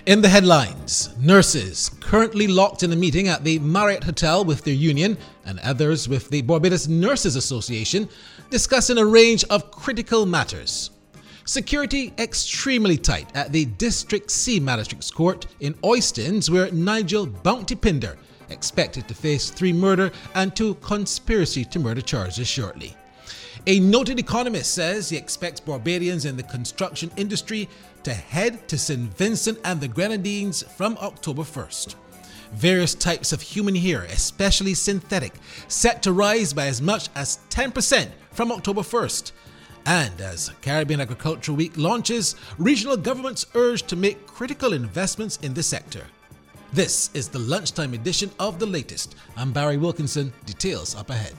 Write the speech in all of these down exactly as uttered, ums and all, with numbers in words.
In the headlines, nurses currently locked in a meeting at the Marriott Hotel with their union and others with the Barbados Nurses Association discussing a range of critical matters. Security extremely tight at the District C Magistrates Court in Oistins, where Nigel Bounty Pinder expected to face three murder and two conspiracy to murder charges shortly. A noted economist says he expects Barbadians in the construction industry to head to Saint Vincent and the Grenadines from October first. Various types of human hair, especially synthetic, set to rise by as much as ten percent from October first. And as Caribbean Agricultural Week launches, regional governments urge to make critical investments in the sector. This is the lunchtime edition of The Latest. I'm Barry Wilkinson. Details up ahead.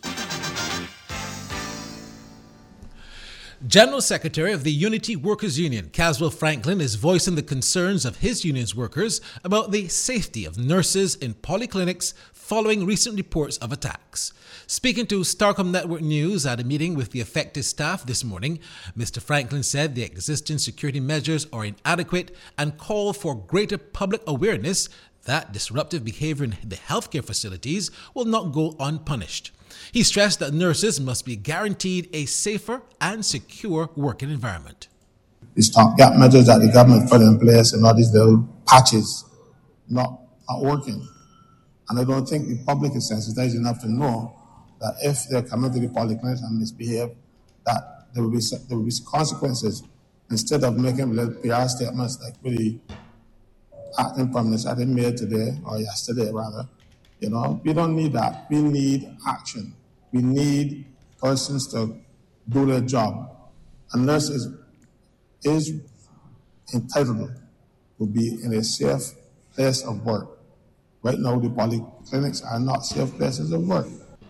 General Secretary of the Unity Workers Union, Caswell Franklin, is voicing the concerns of his union's workers about the safety of nurses in polyclinics following recent reports of attacks. Speaking to Starcom Network News at a meeting with the affected staff this morning, Mister Franklin said the existing security measures are inadequate and called for greater public awareness that disruptive behavior in the healthcare facilities will not go unpunished. He stressed that nurses must be guaranteed a safer and secure working environment. The stopgap measures that the government put in place and all these little patches not, not working. And I don't think the public is sensitized enough to know that if they're coming to the polyclinics and misbehave, that there will be there will be consequences. Instead of making little P R statements like really acting prominence I didn't made today or yesterday rather. You know, we don't need that. We need action. We need persons to do their job. A nurse is, is entitled to be in a safe place of work. Right now, the polyclinics are not safe places of work.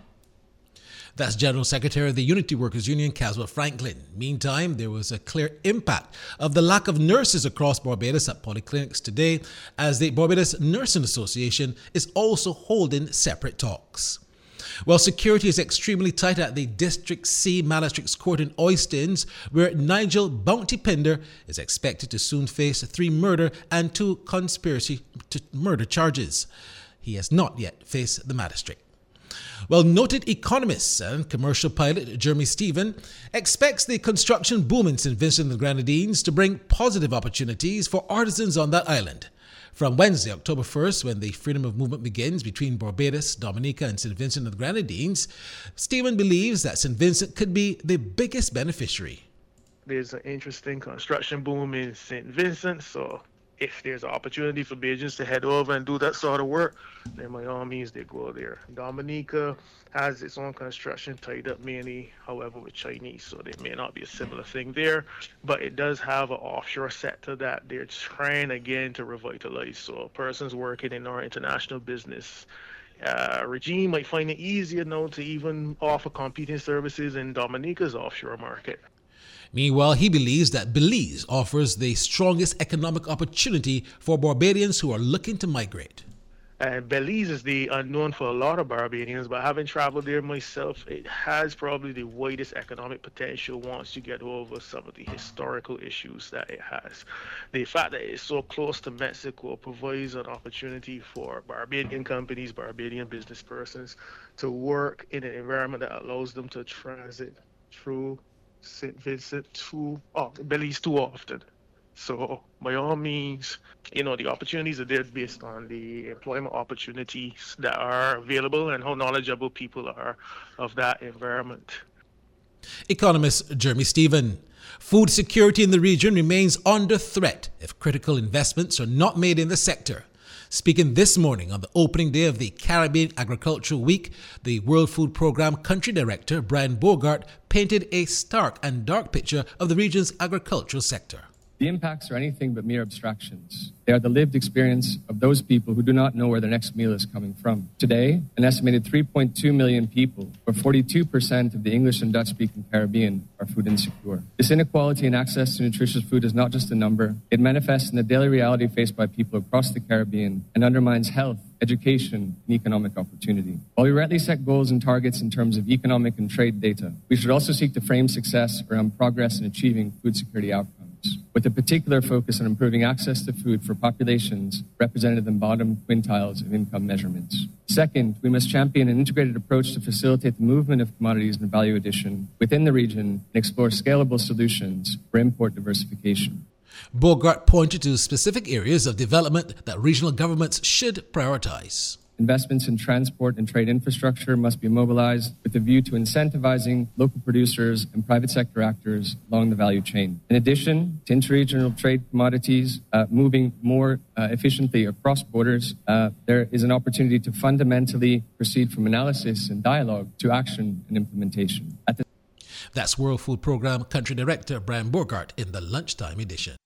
That's General Secretary of the Unity Workers Union, Caswell Franklin. Meantime, there was a clear impact of the lack of nurses across Barbados at polyclinics today, as the Barbados Nursing Association is also holding separate talks. Well, security is extremely tight at the District C Magistrates Court in Oistins, where Nigel Bounty Pinder is expected to soon face three murder and two conspiracy to murder charges. He has not yet faced the magistrate. Well, noted economist and commercial pilot Jeremy Stephen expects the construction boom in Saint Vincent and the Grenadines to bring positive opportunities for artisans on that island. From Wednesday, October first, when the freedom of movement begins between Barbados, Dominica and Saint Vincent and the Grenadines, Stephen believes that Saint Vincent could be the biggest beneficiary. There's an interesting construction boom in Saint Vincent, so if there's an opportunity for Bajans to head over and do that sort of work, then by all means they go there. Dominica has its own construction tied up mainly, however, with Chinese, so there may not be a similar thing there, but it does have an offshore sector that they're trying again to revitalize. So persons working in our international business uh, regime might find it easier now to even offer competing services in Dominica's offshore market. Meanwhile, he believes that Belize offers the strongest economic opportunity for Barbadians who are looking to migrate. And Belize is the unknown for a lot of Barbadians, but having traveled there myself, it has probably the widest economic potential once you get over some of the historical issues that it has. The fact that it's so close to Mexico provides an opportunity for Barbadian companies, Barbadian business persons to work in an environment that allows them to transit through Saint Vincent too, oh, Belize too often. So by all means, you know, the opportunities are there based on the employment opportunities that are available and how knowledgeable people are of that environment. Economist Jeremy Stephen. Food security in the region remains under threat if critical investments are not made in the sector. Speaking this morning on the opening day of the Caribbean Agricultural Week, the World Food Programme Country Director Brian Bogart painted a stark and dark picture of the region's agricultural sector. The impacts are anything but mere abstractions. They are the lived experience of those people who do not know where their next meal is coming from. Today, an estimated three point two million people, or forty-two percent of the English and Dutch-speaking Caribbean, are food insecure. This inequality in access to nutritious food is not just a number. It manifests in the daily reality faced by people across the Caribbean and undermines health, education, and economic opportunity. While we rightly set goals and targets in terms of economic and trade data, we should also seek to frame success around progress in achieving food security outcomes. with a particular focus on improving access to food for populations represented in the bottom quintiles of income measurements. Second, we must champion an integrated approach to facilitate the movement of commodities and value addition within the region and explore scalable solutions for import diversification. Bogart pointed to specific areas of development that regional governments should prioritize. Investments in transport and trade infrastructure must be mobilized with a view to incentivizing local producers and private sector actors along the value chain. In addition to interregional trade commodities uh, moving more uh, efficiently across borders, uh, there is an opportunity to fundamentally proceed from analysis and dialogue to action and implementation. At the That's World Food Programme Country Director Brian Bogart in the lunchtime edition.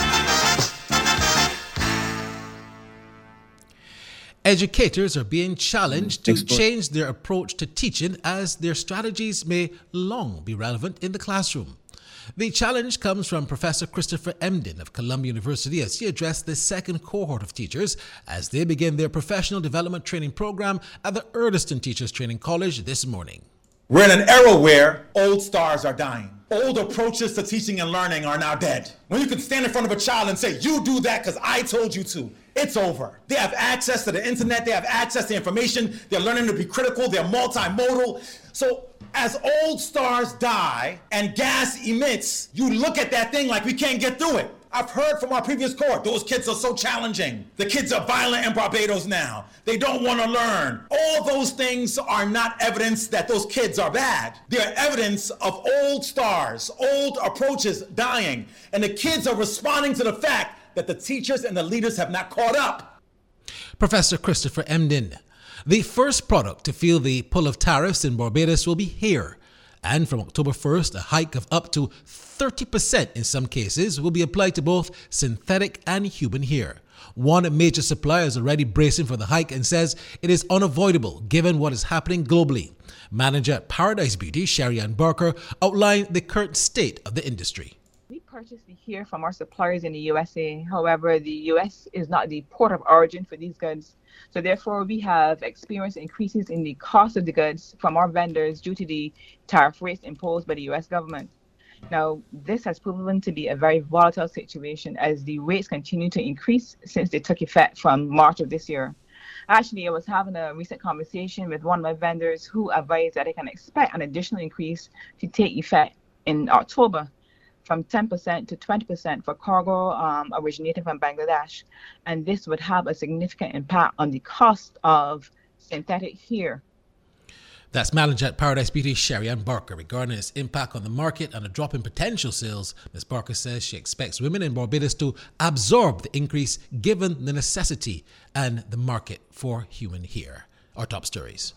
Educators are being challenged to change their approach to teaching as their strategies may long be relevant in the classroom. The challenge comes from Professor Christopher Emdin of Columbia University as he addressed the second cohort of teachers as they begin their professional development training program at the Earlston Teachers Training College this morning. We're in an era where old stars are dying. Old approaches to teaching and learning are now dead. When you can stand in front of a child and say, you do that because I told you to, it's over. They have access to the internet, they have access to information, they're learning to be critical, they're multimodal. So as old stars die and gas emits, you look at that thing like we can't get through it. I've heard from our previous cohort, those kids are so challenging. The kids are violent in Barbados now. They don't want to learn. All those things are not evidence that those kids are bad. They're evidence of old stars, old approaches dying. And the kids are responding to the fact that the teachers and the leaders have not caught up. Professor Christopher Emdin. The first product to feel the pull of tariffs in Barbados will be hair. And from October first, a hike of up to thirty percent in some cases will be applied to both synthetic and human hair. One major supplier is already bracing for the hike and says it is unavoidable given what is happening globally. Manager at Paradise Beauty, Sherry Ann Barker, outlined the current state of the industry. We purchase the hair from our suppliers in the U S A. However, the U S is not the port of origin for these goods. So therefore, we have experienced increases in the cost of the goods from our vendors due to the tariff rates imposed by the U S government. Now, this has proven to be a very volatile situation as the rates continue to increase since they took effect from March of this year. Actually, I was having a recent conversation with one of my vendors who advised that they can expect an additional increase to take effect in October, from ten percent to twenty percent for cargo um, originating from Bangladesh. And this would have a significant impact on the cost of synthetic hair. That's manager at Paradise Beauty, Sherry Ann Barker. Regarding its impact on the market and a drop in potential sales, Miz Barker says she expects women in Barbados to absorb the increase given the necessity and the market for human hair. Our top stories.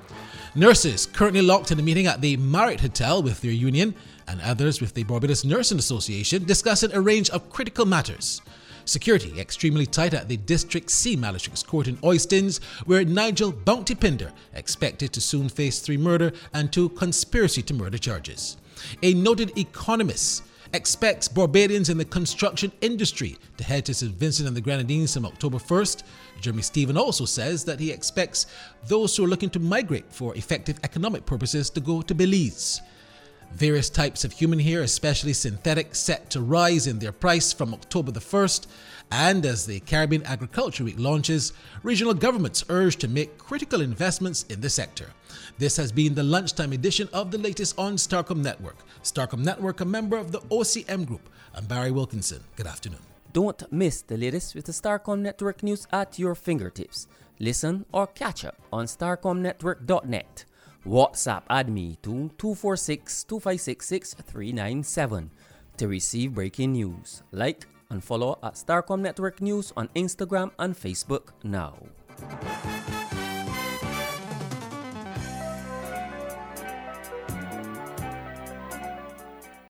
Nurses currently locked in a meeting at the Marriott Hotel with their union and others with the Barbados Nursing Association discussing a range of critical matters. Security extremely tight at the District C Magistrates Court in Oistins, where Nigel Bounty Pinder expected to soon face three murder and two conspiracy to murder charges. A noted economist expects Barbadians in the construction industry to head to Saint Vincent and the Grenadines on October first. Jeremy Stephen also says that he expects those who are looking to migrate for effective economic purposes to go to Belize. Various types of human hair, especially synthetic, set to rise in their price from October the first. And as the Caribbean Agriculture Week launches, regional governments urge to make critical investments in the sector. This has been the lunchtime edition of the latest on Starcom Network. Starcom Network, a member of the O C M Group. I'm Barry Wilkinson. Good afternoon. Don't miss the latest with the Starcom Network news at your fingertips. Listen or catch up on starcom network dot net. WhatsApp add me to two four six, two five six, six three nine seven to receive breaking news. Like and follow at Starcom Network News on Instagram and Facebook now.